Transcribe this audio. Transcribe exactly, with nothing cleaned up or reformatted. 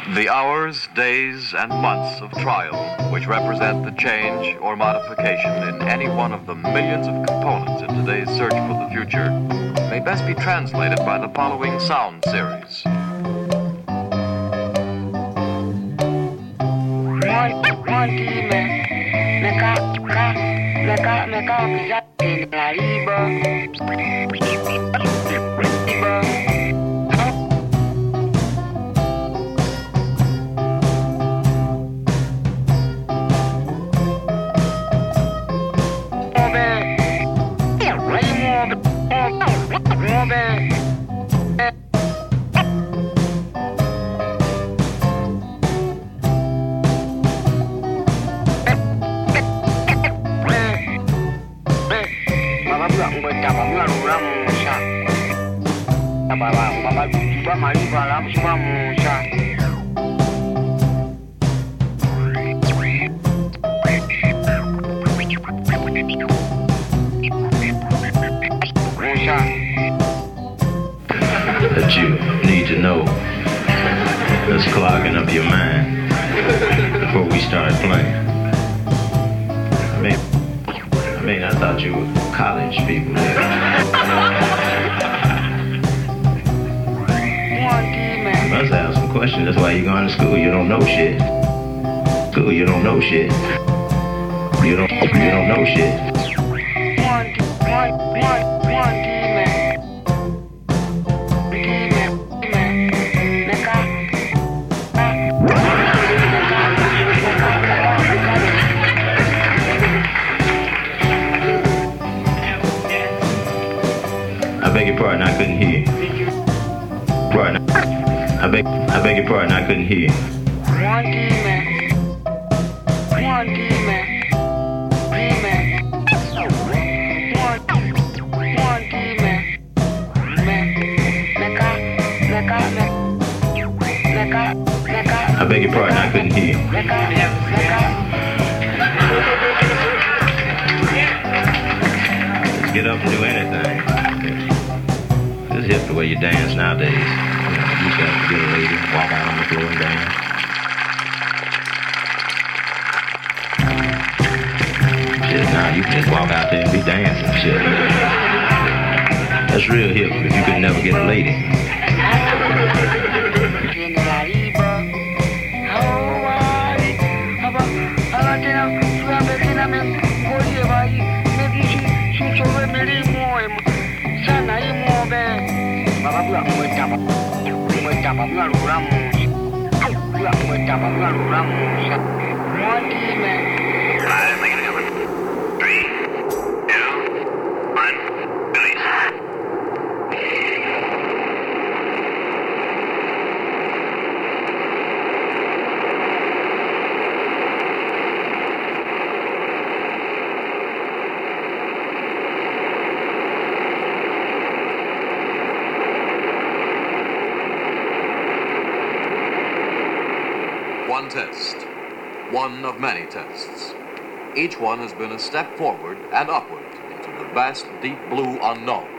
The hours, days, and months of trial, which represent the change or modification in any one of the millions of components in today's search for the future, may best be translated by the following sound series. That you need to know that's clogging up your mind before we start playing. I mean, I mean, I thought you were college people. You must have some questions. That's why you're going to school. You don't know shit. School, you don't know shit. You don't. You don't know shit. I beg your pardon, I couldn't hear you. Pardon. I beg, I beg your pardon, I couldn't hear you. One demon. One demon. Demon. One. One demon. Me. Meka. Meka. Meka. Meka. I beg your pardon, I couldn't hear you. Meka. Meka. Let's get up and do anything. It's hip the way you dance nowadays. You know, you used to have to get a lady, walk out on the floor and dance. Shit, now you can just walk out there and be dancing, shit. That's real hip if you could never get a lady. Three, two, one, release. One test. One of many tests. Each one has been a step forward and upward into the vast, deep blue unknown.